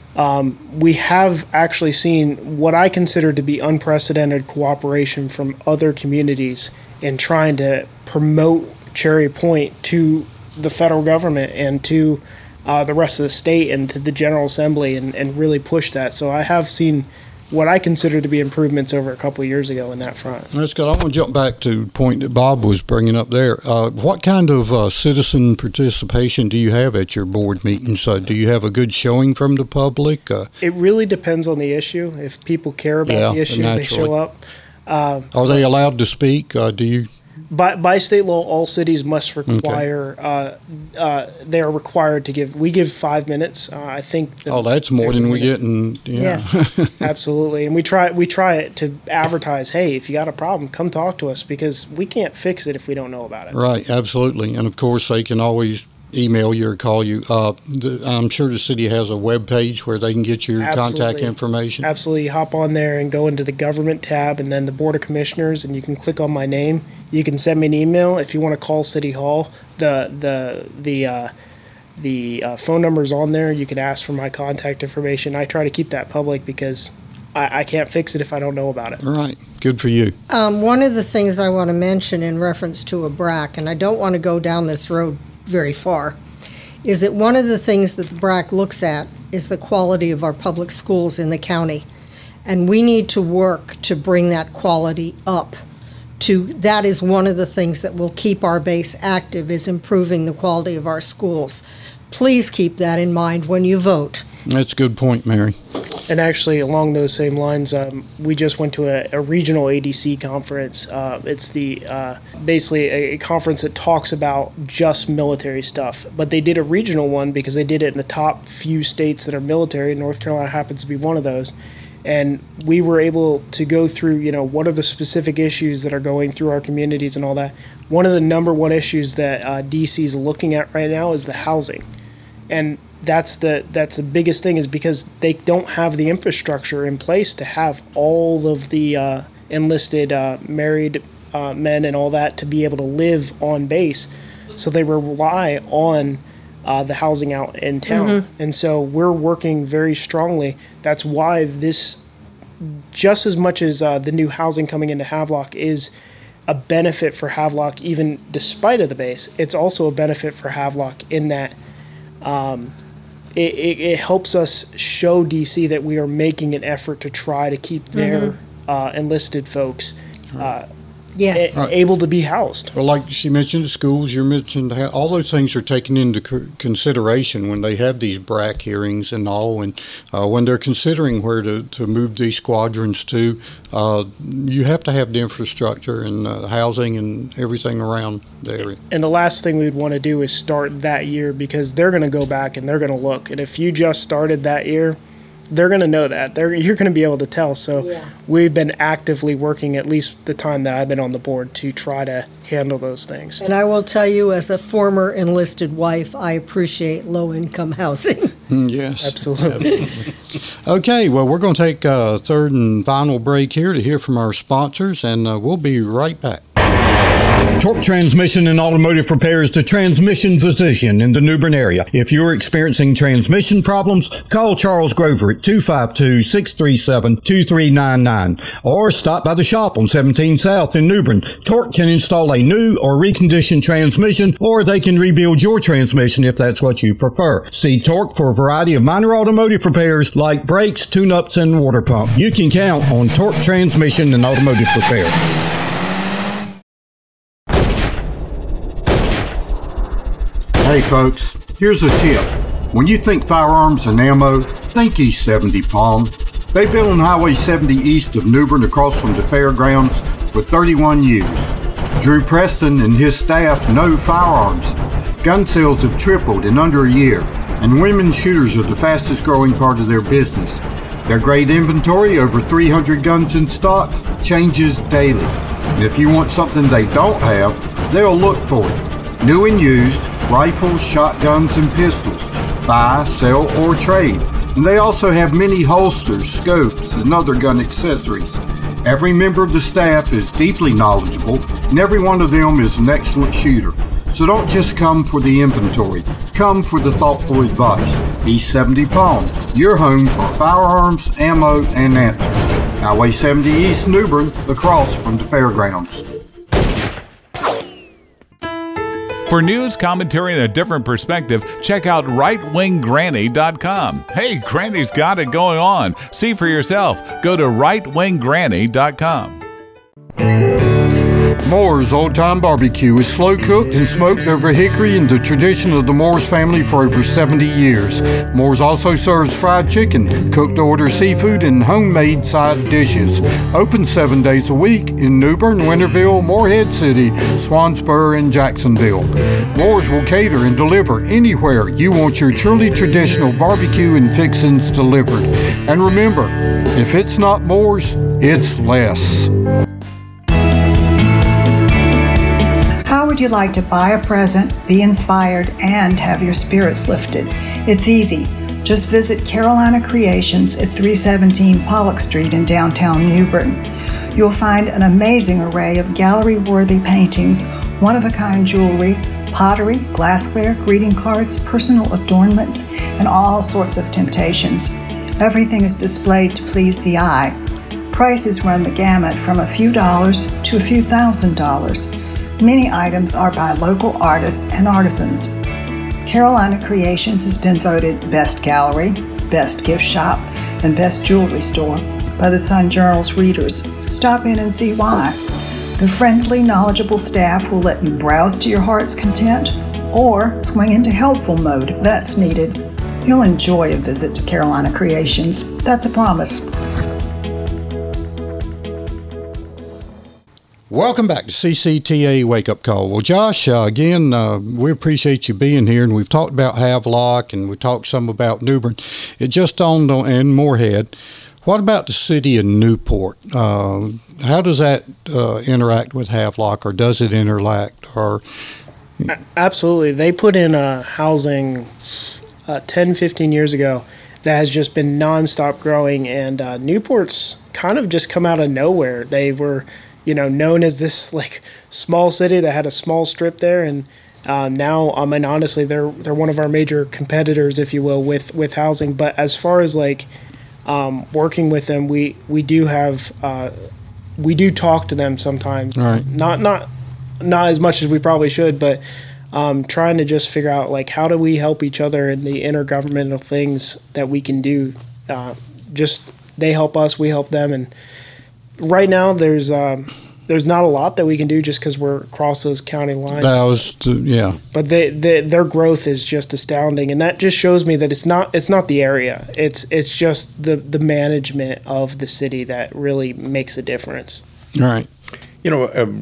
um, we have actually seen what I consider to be unprecedented cooperation from other communities in trying to promote Cherry Point to the federal government and to uh, the rest of the state and to the General Assembly, and, and really push that. So I have seen what I consider to be improvements over a couple of years ago in that front. That's good. I want to jump back to the point that Bob was bringing up there. Uh, what kind of uh, citizen participation do you have at your board meetings? Uh, do you have a good showing from the public? Uh, it really depends on the issue. If people care about yeah, the issue, naturally. they show up. Uh, Are they allowed to speak? Uh, do you? By, by state law, all cities must require, okay. uh, uh, they are required to give, we give five minutes. Uh, I think. The, oh, that's more than we get in, yeah. Yes, absolutely. And we try, we try it to advertise, hey, if you got a problem, come talk to us, because we can't fix it if we don't know about it. Right, absolutely. And of course, they can always email you or call you. Uh, the, I'm sure the city has a web page where they can get your Absolutely. contact information. Absolutely. Hop on there and go into the government tab and then the Board of Commissioners, and you can click on my name. You can send me an email if you want to call City Hall. The the the uh, the uh, phone number is on there. You can ask for my contact information. I try to keep that public because I, I can't fix it if I don't know about it. All right. Good for you. Um, one of the things I want to mention in reference to a B R A C, and I don't want to go down this road very far, is that one of the things that the B R A C looks at is the quality of our public schools in the county. And we need to work to bring that quality up. To, that is one of the things that will keep our base active, is improving the quality of our schools. Please keep that in mind when you vote. That's a good point, Mary. And actually, along those same lines, um, we just went to a, a regional A D C conference. Uh, it's the uh, basically a, a conference that talks about just military stuff. But they did a regional one because they did it in the top few states that are military. North Carolina happens to be one of those. And we were able to go through, you know, what are the specific issues that are going through our communities and all that. One of the number one issues that uh, D C is looking at right now is the housing. And that's the that's the biggest thing, is because they don't have the infrastructure in place to have all of the uh, enlisted uh, married uh, men and all that to be able to live on base. So they rely on uh, the housing out in town. Mm-hmm. And so we're working very strongly. That's why this, just as much as uh, the new housing coming into Havelock is a benefit for Havelock, even despite of the base, it's also a benefit for Havelock in that um, it, it, it helps us show D C that we are making an effort to try to keep their mm-hmm. uh, enlisted folks uh, yes. a- able to be housed. Well, like she mentioned, the schools, you mentioned, how all those things are taken into c- consideration when they have these B R A C hearings and all, and uh, when they're considering where to, to move these squadrons to. Uh, you have to have the infrastructure and uh, housing and everything around the area. And the last thing we'd want to do is start that year, because they're going to go back and they're going to look. And if you just started that year, they're going to know that. They're you're going to be able to tell. So Yeah. we've been actively working, at least the time that I've been on the board, to try to handle those things. And I will tell you, as a former enlisted wife, I appreciate low-income housing. Mm, Yes. Absolutely. Okay, well, we're going to take a third and final break here to hear from our sponsors, and uh, we'll be right back. Torque Transmission and Automotive Repair is the transmission physician in the New Bern area. If you're experiencing transmission problems, call Charles Grover at two five two, six three seven, two three nine nine or stop by the shop on seventeen South in New Bern. Torque can install a new or reconditioned transmission, or they can rebuild your transmission if that's what you prefer. See Torque for a variety of minor automotive repairs like brakes, tune-ups, and water pump. You can count on Torque Transmission and Automotive Repair. Hey folks, here's a tip. When you think firearms and ammo, think East seventy Palm. They've been on Highway seventy east of New Bern across from the fairgrounds for thirty-one years. Drew Preston and his staff know firearms. Gun sales have tripled in under a year, and women shooters are the fastest growing part of their business. Their great inventory, over three hundred guns in stock, changes daily. And if you want something they don't have, they'll look for it. New and used, rifles, shotguns, and pistols. Buy, sell, or trade. And they also have many holsters, scopes, and other gun accessories. Every member of the staff is deeply knowledgeable, and every one of them is an excellent shooter. So don't just come for the inventory. Come for the thoughtful advice. East seventy Palm, your home for firearms, ammo, and answers. Highway seventy East, New Bern, across from the fairgrounds. For news, commentary, and a different perspective, check out right wing granny dot com. Hey, Granny's got it going on. See for yourself. Go to right wing granny dot com. Moore's Old Time Barbecue is slow cooked and smoked over hickory in the tradition of the Moore's family for over seventy years. Moore's also serves fried chicken, cooked to order seafood, and homemade side dishes. Open seven days a week in New Bern, Winterville, Morehead City, Swansboro, and Jacksonville. Moore's will cater and deliver anywhere you want your truly traditional barbecue and fixings delivered. And remember, if it's not Moore's, it's less. How would you like to buy a present, be inspired, and have your spirits lifted? It's easy. Just visit Carolina Creations at three seventeen Pollock Street in downtown New Bern. You'll find an amazing array of gallery-worthy paintings, one-of-a-kind jewelry, pottery, glassware, greeting cards, personal adornments, and all sorts of temptations. Everything is displayed to please the eye. Prices run the gamut from a few dollars to a few thousand dollars. Many items are by local artists and artisans. Carolina Creations has been voted Best Gallery, Best Gift Shop, and Best Jewelry Store by the Sun Journal's readers. Stop in and see why. The friendly, knowledgeable staff will let you browse to your heart's content or swing into helpful mode if that's needed. You'll enjoy a visit to Carolina Creations. That's a promise. Welcome back to C C T A Wake Up Call. Well, Josh, uh, again, uh, we appreciate you being here, and we've talked about Havelock, and we talked some about New Bern. It just dawned on, and Morehead. What about the city of Newport? Uh, how does that uh, interact with Havelock, or does it interact? Or Absolutely. They put in a housing uh, ten, fifteen years ago that has just been nonstop growing, and uh, Newport's kind of just come out of nowhere. They were, you know, known as this like small city that had a small strip there, and um, now, I mean, honestly, they're they're one of our major competitors, if you will, with with housing. But as far as like um, working with them, we we do have uh, we do talk to them sometimes. Right. Not not not as much as we probably should, but um, trying to just figure out like how do we help each other in the intergovernmental things that we can do. Uh, just they help us, we help them, and right now there's um, there's not a lot that we can do just because we're across those county lines. That was, to, yeah. But they, they, their growth is just astounding, and that just shows me that it's not it's not the area. It's it's just the the management of the city that really makes a difference. All right. You know, um,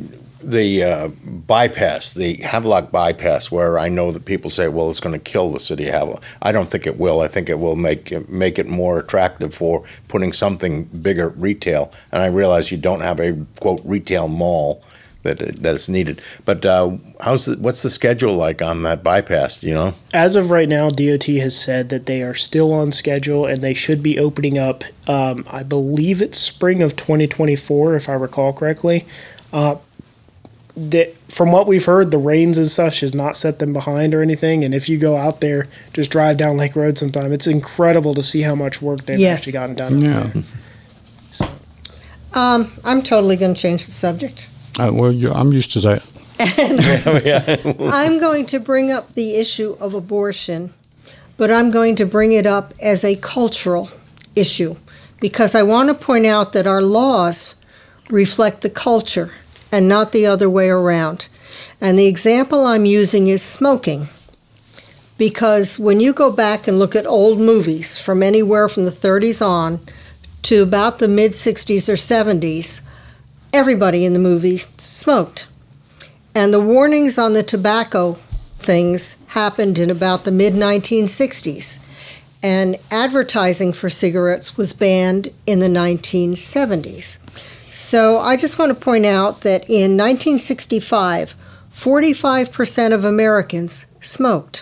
the uh, bypass, the Havelock bypass, where I know that people say, well, it's going to kill the city of Havelock. I don't think it will. I think it will make make it more attractive for putting something bigger retail. And I realize you don't have a, quote, retail mall that that is needed. But uh, how's the, what's the schedule like on that bypass, do you know? As of right now, D O T has said that they are still on schedule and they should be opening up, um, I believe it's spring of twenty twenty-four, if I recall correctly. Uh, that from what we've heard, the rains and such has not set them behind or anything. And if you go out there, just drive down Lake Road sometime, it's incredible to see how much work they've yes. actually gotten done. Yeah. So. Um, I'm totally going to change the subject. Uh, well, you, I'm used to that. And I'm going to bring up the issue of abortion, but I'm going to bring it up as a cultural issue because I want to point out that our laws reflect the culture and not the other way around. And the example I'm using is smoking. Because when you go back and look at old movies from anywhere from the thirties on to about the mid-sixties or seventies, everybody in the movies smoked. And the warnings on the tobacco things happened in about the mid nineteen sixties. And advertising for cigarettes was banned in the nineteen seventies. So I just want to point out that in nineteen sixty-five, forty-five percent of Americans smoked.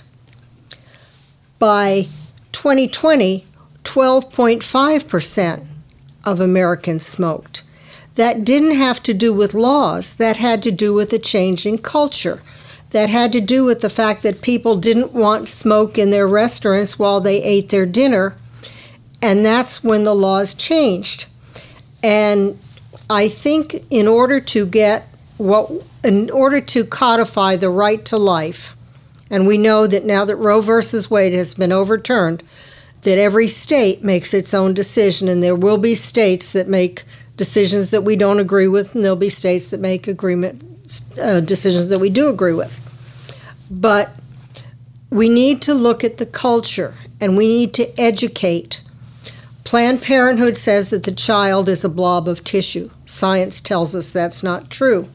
By twenty twenty, twelve point five percent of Americans smoked. That didn't have to do with laws. That had to do with a change in culture. That had to do with the fact that people didn't want smoke in their restaurants while they ate their dinner. And that's when the laws changed. And I think in order to get what, in order to codify the right to life, and we know that now that Roe versus Wade has been overturned, that every state makes its own decision, and there will be states that make decisions that we don't agree with, and there'll be states that make agreement uh, decisions that we do agree with. But we need to look at the culture, and we need to educate. Planned Parenthood says that the child is a blob of tissue. Science tells us that's not true.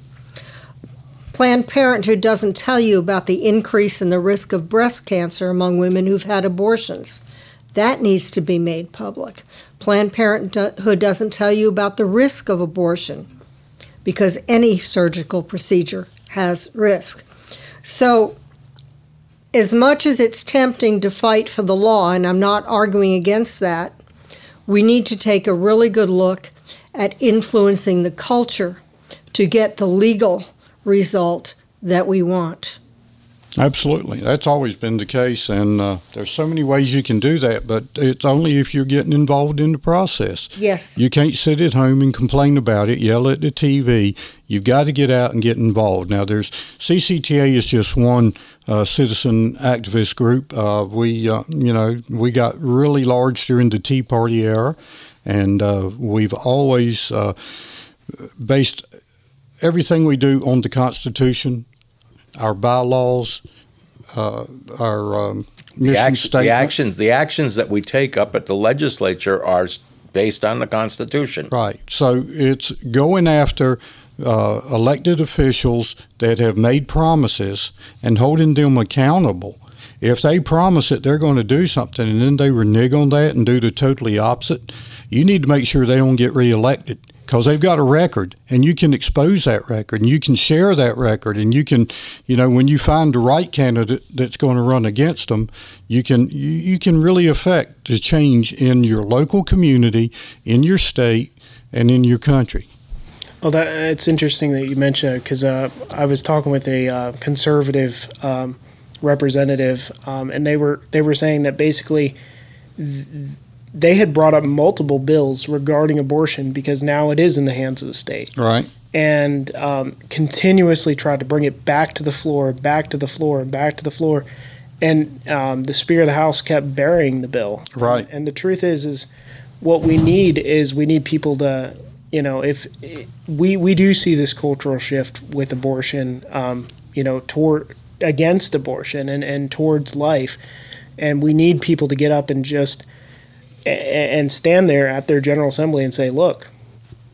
Planned Parenthood doesn't tell you about the increase in the risk of breast cancer among women who've had abortions. That needs to be made public. Planned Parenthood doesn't tell you about the risk of abortion because any surgical procedure has risk. So as much as it's tempting to fight for the law, and I'm not arguing against that, we need to take a really good look at influencing the culture to get the legal result that we want. Absolutely. That's always been the case, and uh, there's so many ways you can do that, but it's only if you're getting involved in the process. Yes. You can't sit at home and complain about it, yell at the T V. You've got to get out and get involved. Now, there's C C T A is just one uh, citizen activist group. Uh, we, uh, you know, we got really large during the Tea Party era, and uh, we've always uh, based everything we do on the Constitution, our bylaws, uh, our um, mission the action, statement. The actions, the actions that we take up at the legislature are based on the Constitution. Right. So it's going after uh, elected officials that have made promises and holding them accountable. If they promise it, they're going to do something, and then they renege on that and do the totally opposite, you need to make sure they don't get reelected. Because they've got a record, and you can expose that record, and you can share that record, and you can, you know, when you find the right candidate that's going to run against them, you can you, you can really affect the change in your local community, in your state, and in your country. Well, that it's interesting that you mentioned because uh, I was talking with a uh, conservative um, representative, um, and they were they were saying that basically. Th- They had brought up multiple bills regarding abortion because now it is in the hands of the state. Right. And um, continuously tried to bring it back to the floor, back to the floor, and back to the floor. And um, the Speaker of the House kept burying the bill. Right. And, and the truth is, is what we need is we need people to, you know, if we, we do see this cultural shift with abortion, um, you know, toward against abortion and, and towards life. And we need people to get up and just – and stand there at their General Assembly and say, look,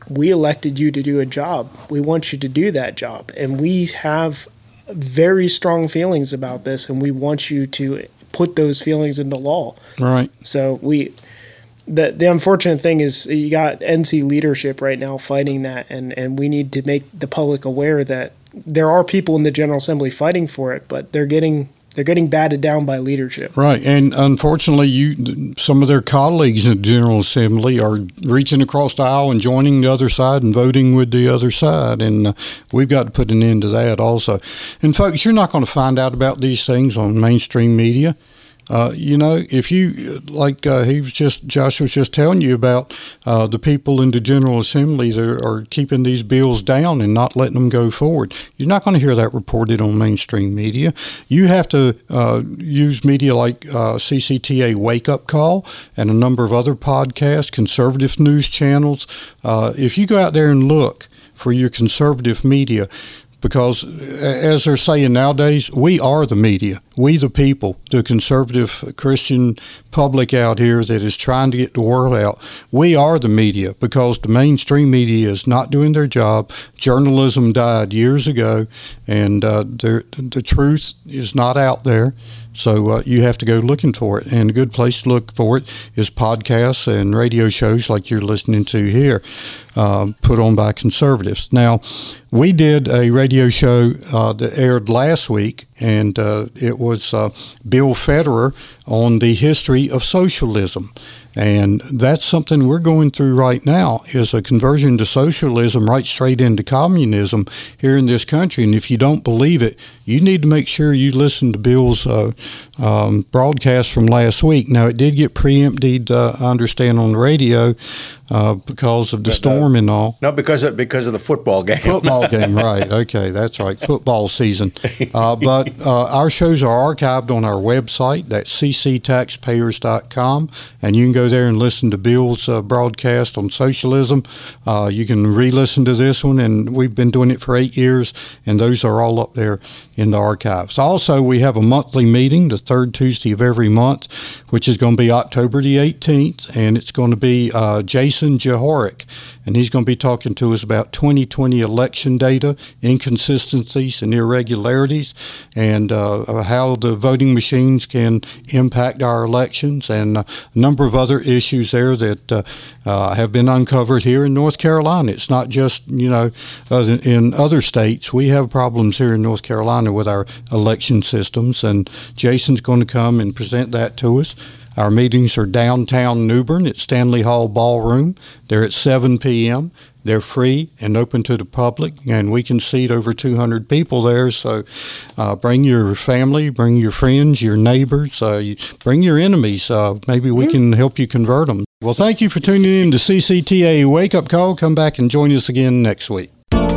we elected you to do a job. We want you to do that job. And we have very strong feelings about this, and we want you to put those feelings into law. Right. So we, the the unfortunate thing is you got N C leadership right now fighting that, and, and we need to make the public aware that there are people in the General Assembly fighting for it, but they're getting they're getting batted down by leadership. Right, and unfortunately, you some of their colleagues in the General Assembly are reaching across the aisle and joining the other side and voting with the other side, and uh, we've got to put an end to that also. And folks, you're not going to find out about these things on mainstream media. Uh, you know, if you, like uh, he was just, Josh was just telling you about uh, the people in the General Assembly that are, are keeping these bills down and not letting them go forward. You're not going to hear that reported on mainstream media. You have to uh, use media like uh, C C T A Wake Up Call and a number of other podcasts, conservative news channels. Uh, if you go out there and look for your conservative media, because as they're saying nowadays, we are the media. We the people, the conservative Christian public out here that is trying to get the word out. We are the media because the mainstream media is not doing their job. Journalism died years ago, and uh, the truth is not out there. So uh, you have to go looking for it. And a good place to look for it is podcasts and radio shows like you're listening to here, uh, put on by conservatives. Now, we did a radio show uh, that aired last week, and uh, it was uh, Bill Federer on the history of socialism. And that's something we're going through right now, is a conversion to socialism right straight into communism here in this country. And if you don't believe it, you need to make sure you listen to Bill's uh, um, broadcast from last week. Now, it did get preempted, uh, I understand, on the radio uh, because of the storm and all. No, because of, because of the football game. Football game, right. Okay, that's right. Football season. Uh, but uh, our shows are archived on our website. That's c c taxpayers dot com. And you can go there and listen to Bill's uh, broadcast on socialism. Uh, you can re-listen to this one, and we've been doing it for eight years, and those are all up there in the archives. Also, we have a monthly meeting the third Tuesday of every month, which is going to be October the eighteenth, and it's going to be uh, Jason Johoric, and he's going to be talking to us about twenty twenty election data, inconsistencies and irregularities, and uh, how the voting machines can impact our elections, and a number of other issues there that uh, uh, have been uncovered here in North Carolina. It's not just, you know, uh, in other states. We have problems here in North Carolina with our election systems, and Jason's going to come and present that to us. Our meetings are downtown New Bern at Stanley Hall Ballroom. They're at seven p.m. They're free and open to the public, and we can seat over two hundred people there. So uh, bring your family, bring your friends, your neighbors, uh, you, bring your enemies. Uh, maybe we can help you convert them. Well, thank you for tuning in to C C T A Wake Up Call. Come back and join us again next week.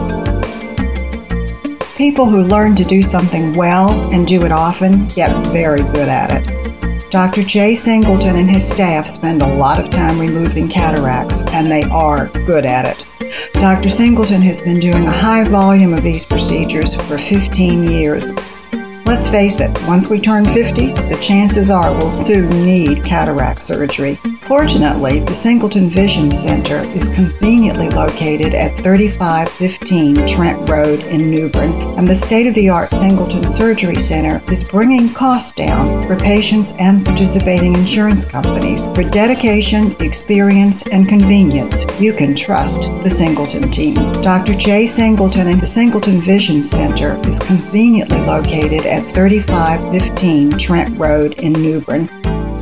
People who learn to do something well and do it often get very good at it. Doctor Jay Singleton and his staff spend a lot of time removing cataracts, and they are good at it. Doctor Singleton has been doing a high volume of these procedures for fifteen years. Let's face it, once we turn fifty, the chances are we'll soon need cataract surgery. Fortunately, the Singleton Vision Center is conveniently located at thirty-five fifteen Trent Road in New Bern, and the state-of-the-art Singleton Surgery Center is bringing costs down for patients and participating insurance companies. For dedication, experience, and convenience, you can trust the Singleton team. Doctor Jay Singleton and the Singleton Vision Center is conveniently located at thirty-five fifteen Trent Road in New Bern.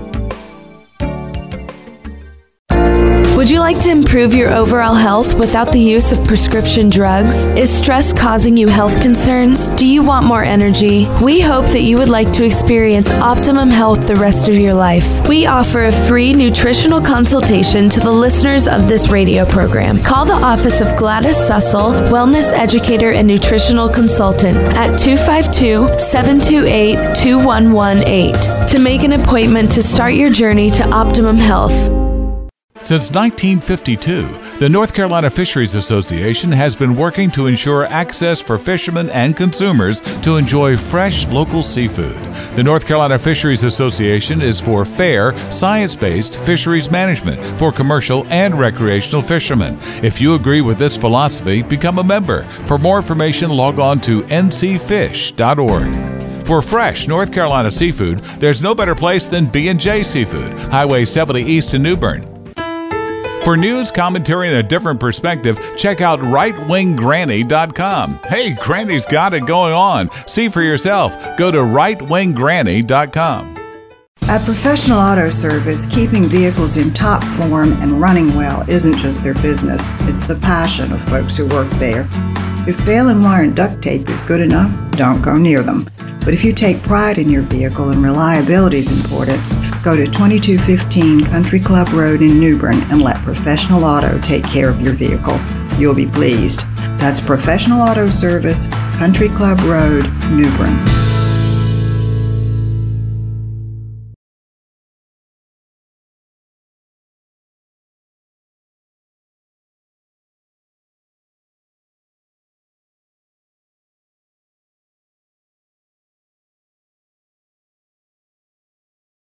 Would you like to improve your overall health without the use of prescription drugs? Is stress causing you health concerns? Do you want more energy? We hope that you would like to experience optimum health the rest of your life. We offer a free nutritional consultation to the listeners of this radio program. Call the office of Gladys Sussel, Wellness Educator and Nutritional Consultant at two five two, seven two eight, two one one eight to make an appointment to start your journey to optimum health. Since nineteen fifty-two, the North Carolina Fisheries Association has been working to ensure access for fishermen and consumers to enjoy fresh local seafood. The North Carolina Fisheries Association is for fair, science-based fisheries management for commercial and recreational fishermen. If you agree with this philosophy, become a member. For more information, log on to n c fish dot org. For fresh North Carolina seafood, there's no better place than B and J Seafood, Highway seventy East in New Bern. For news, commentary, and a different perspective, check out right wing granny dot com. Hey, Granny's got it going on. See for yourself. Go to right wing granny dot com. At Professional Auto Service, keeping vehicles in top form and running well isn't just their business. It's the passion of folks who work there. If baling wire and duct tape is good enough, don't go near them. But if you take pride in your vehicle and reliability is important, go to twenty-two fifteen Country Club Road in New Bern and let Professional Auto take care of your vehicle. You'll be pleased. That's Professional Auto Service, Country Club Road, New Bern.